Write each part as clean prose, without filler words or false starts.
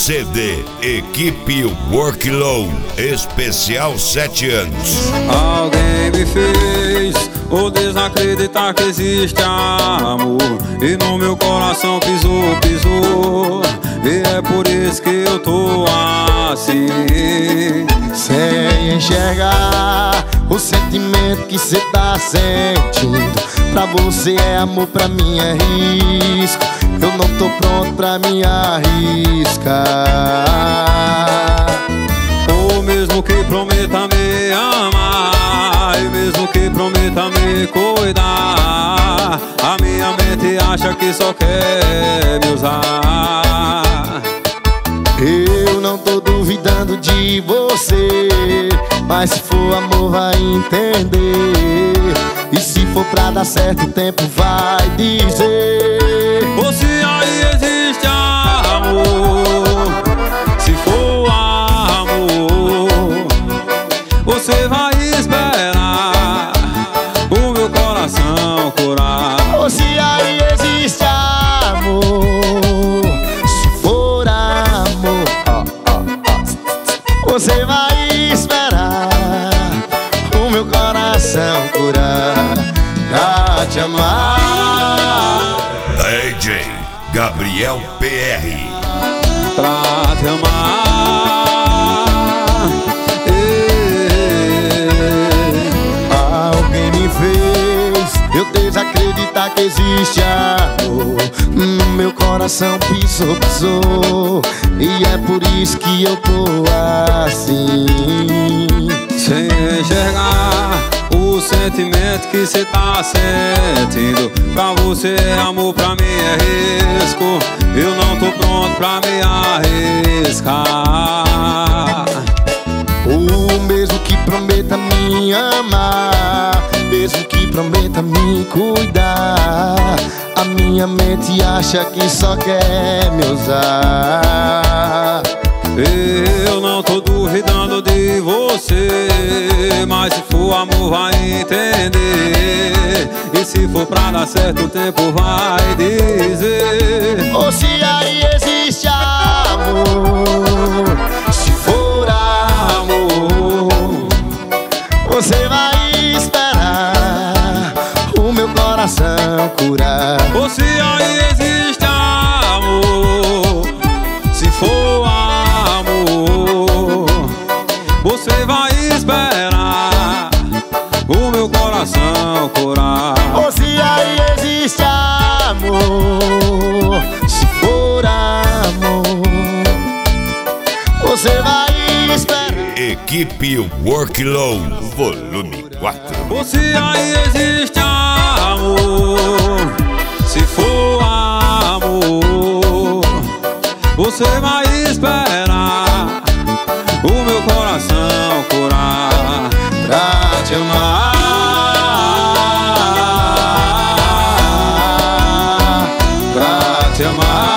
CD Equipe Workload Especial 7 anos. Alguém me fez ou desacreditar que existe amor, e no meu coração pisou, e é por isso que eu tô assim, sem enxergar o sentimento que cê tá sentindo. Pra você é amor, pra mim é risco. Eu não tô pronto pra me arriscar. Ou mesmo que prometa me amar, e mesmo que prometa me cuidar, a minha mente acha que só quer me usar. Eu não tô duvidando de você, mas se for amor vai entender. E se for pra dar certo o tempo vai dizer. Ou se aí existe amor, se for amor, você vai esperar o meu coração curar. Ou se aí existe amor, se for amor, você vai esperar o meu coração curar pra te amar. DJ Gabriel PR. Pra te amar. Alguém me fez eu desacreditar que existe amor. Meu coração pisou, e é por isso que eu tô assim, sem enxergar o sentimento que cê tá sentindo. Pra você é amor, pra mim é risco. Eu não tô pronto pra me arriscar. O mesmo que prometa me amar, mesmo que prometa me cuidar, a minha mente acha que só quer me usar. Eu não tô duvidando de você, mas se for amor vai entender. E se for pra dar certo o tempo vai dizer. Ou se aí existe amor, se for amor, você vai esperar o meu coração curar. Ou se aí existe amor, se for amor, você vai esperar o meu coração curar. Ou se aí existe amor, se for amor, você vai esperar. Equipe Workload Volume 4. Ou se aí existe amor, se for amor, você vai esperar o meu coração curar Pra te amar, pra te amar.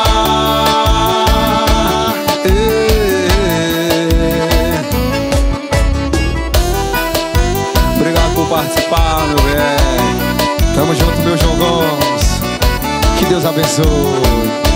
Obrigado por participar, meu velho. tamo junto, meu João Gomes. Que Deus abençoe.